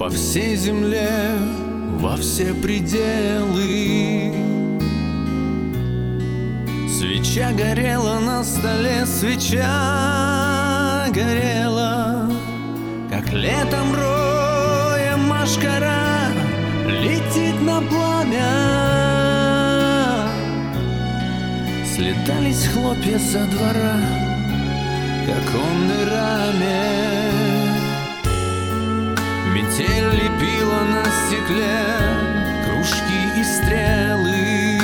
всей земле, во все пределы. Свеча горела на столе, свеча горела, как летом роем мошкара летит на пламя. Слетались хлопья со двора к оконной раме. Метель лепила на стекле кружки и стрелы.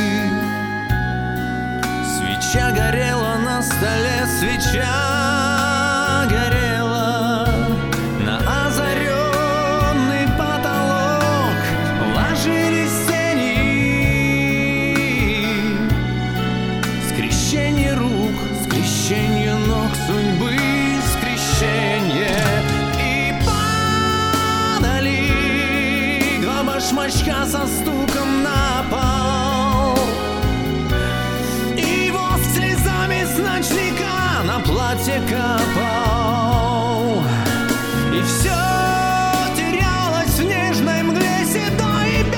Свеча горела на столе, свеча горела, на озаренный потолок ложились тени. Скрещение рук, скрещение ног судьбы, скрещение. Башмачка со стуком на пол, и воск слезами с ночника на платье капал. И все терялось в нежной мгле седой и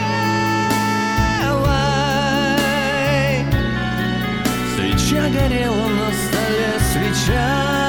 белой. Свеча горела на столе, свеча